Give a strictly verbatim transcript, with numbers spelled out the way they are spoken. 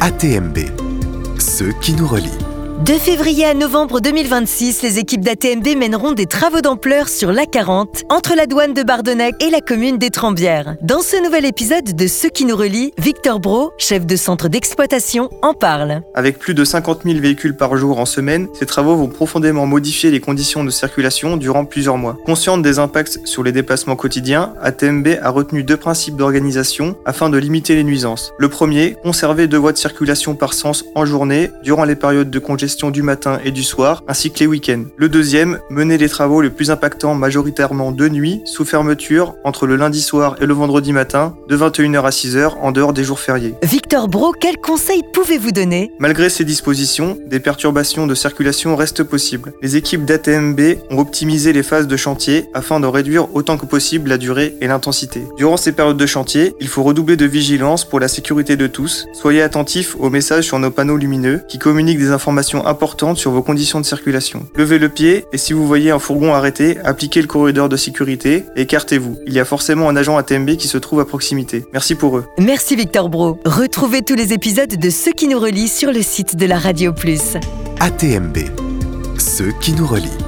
A T M B, ceux qui nous relient. De février à novembre deux mille vingt-six, les équipes d'A T M B mèneront des travaux d'ampleur sur l'A quarante, entre la douane de Bardonnec et la commune d'Étrembières. Dans ce nouvel épisode de Ceux qui nous relient, Victor Brault, chef de centre d'exploitation, en parle. Avec plus de cinquante mille véhicules par jour en semaine, ces travaux vont profondément modifier les conditions de circulation durant plusieurs mois. Consciente des impacts sur les déplacements quotidiens, A T M B a retenu deux principes d'organisation afin de limiter les nuisances. Le premier, conserver deux voies de circulation par sens en journée, durant les périodes de congestion du matin et du soir, ainsi que les week-ends. Le deuxième, mener les travaux les plus impactants majoritairement de nuit, sous fermeture, entre le lundi soir et le vendredi matin, de vingt et une heures à six heures, en dehors des jours fériés. Victor Brault, quels conseils pouvez-vous donner ? Malgré ces dispositions, des perturbations de circulation restent possibles. Les équipes d'A T M B ont optimisé les phases de chantier afin de réduire autant que possible la durée et l'intensité. Durant ces périodes de chantier, il faut redoubler de vigilance pour la sécurité de tous. Soyez attentifs aux messages sur nos panneaux lumineux qui communiquent des informations importantes sur vos conditions de circulation. Levez le pied et si vous voyez un fourgon arrêté, appliquez le corridor de sécurité et écartez-vous. Il y a forcément un agent A T M B qui se trouve à proximité. Merci pour eux. Merci Victor Brault. Retrouvez tous les épisodes de Ceux qui nous relient sur le site de la Radio Plus. A T M B, ceux qui nous relient.